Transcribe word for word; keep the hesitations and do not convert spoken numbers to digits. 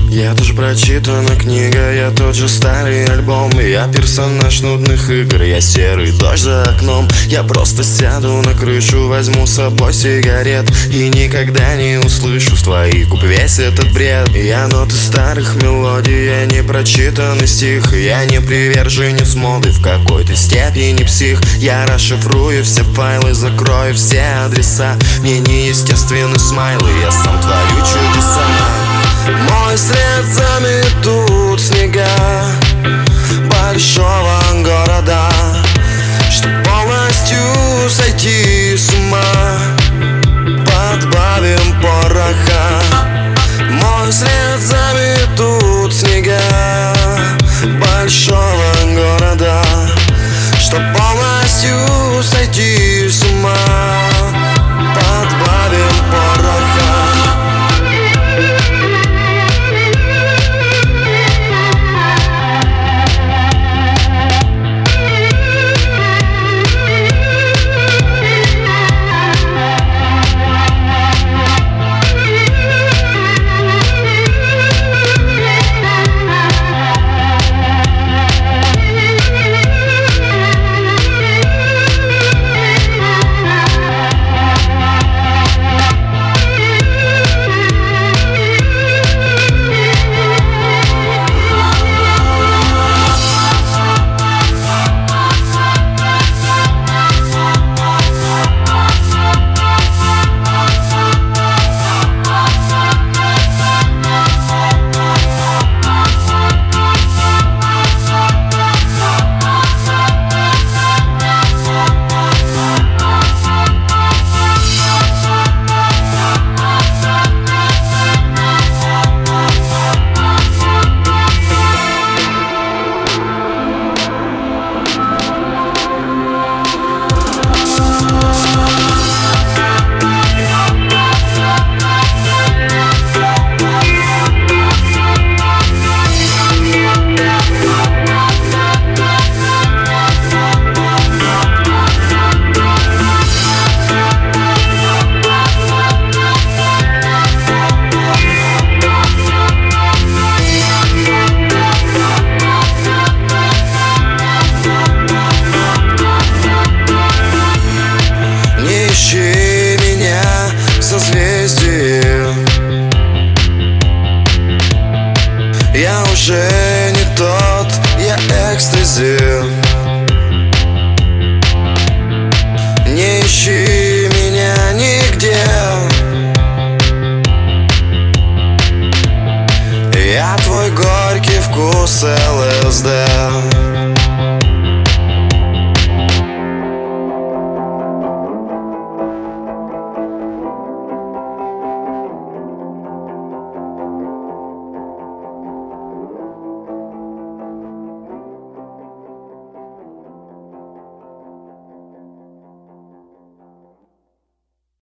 Я тоже прочитана книга, я тот же старый альбом. Я персонаж нудных игр, я серый дождь за окном. Я просто сяду на крышу, возьму с собой сигарет и никогда не услышу с твоих губ весь этот бред. Я ноты старых мелодий, я не прочитанный стих. Я не приверженец моды, в какой-то степени псих. Я расшифрую все файлы, закрою все адреса. Мне неестественны смайлы, я сам творю чудеса. Мой след заметут снега большого города, чтоб полностью сойти с ума, подбавим пороха. Мой след заметут снега большого города, чтоб полностью сойти с ума, подбавим пороха. Я уже не тот, я экстази. Не ищи меня нигде. Я твой горький вкус эл эс дэ.